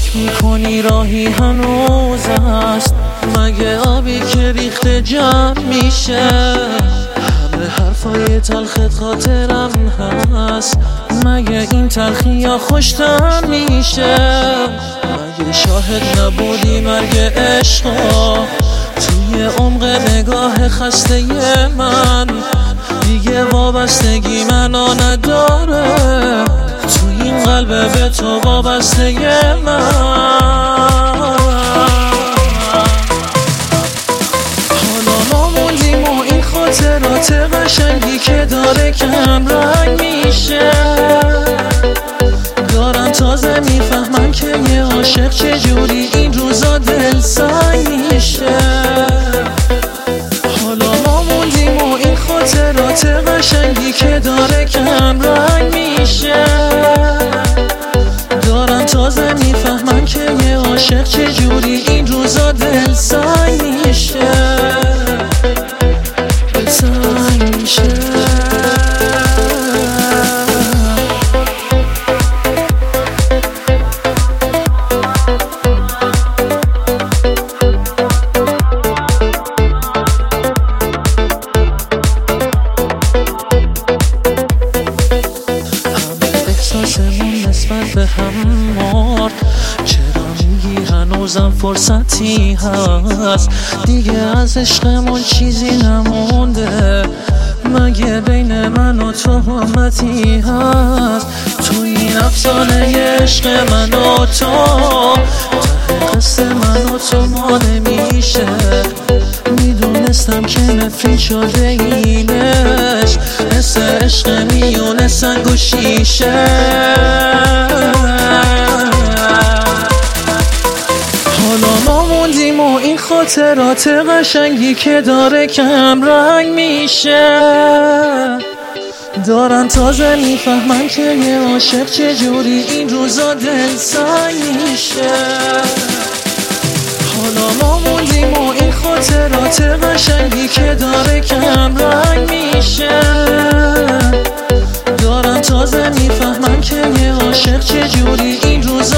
فکر میکنی راهی هنوز است؟ مگه آبی که ریخته جمع میشه؟ همه حرفای تلخت خاطرم هست، مگه این تلخی یا خوشتم میشه؟ مگه شاهد نبودی مرگ عشقا توی عمق نگاه خسته من؟ دیگه وابستگی منو نداره توی این قلب به تو وابسته من. حالا ما موندیم و این خاطرات قشنگی که داره کم رنگ میشه. دارم تازه میفهمم که یه عاشق چجوری این روزا دل سنگ میشه. حالا ما موندیم و این خاطرات قشنگی که داره کم رنگ میشه. دارم تازه میفهمم که یه عاشق چجوری این روزا دل سنگ میشه. دل سنگ میشه. احساسمون نسبت به هم مرد، چرا میگی هنوزم فرصتی هست؟ دیگه از عشقمون چیزی نمونده، مگه بین من و تو همتی هست؟ تو این افسانه عشق من و تو ته قصه من و تو ما نمیشه. میدونستم که نفرین شده اینش، مثل عشق میونه سنگ و شیشه. حالا ما موندیم و این خاطرات قشنگی که داره کم رنگ میشه. دارم تازه میفهمم که یه عاشق چجوری این روزا دل سنگ میشه. حالا ما موندیم و این خاطرات قشنگی که داره کم رنگ میشه. دارم تازه میفهمم که یه عاشق چجوری این روزا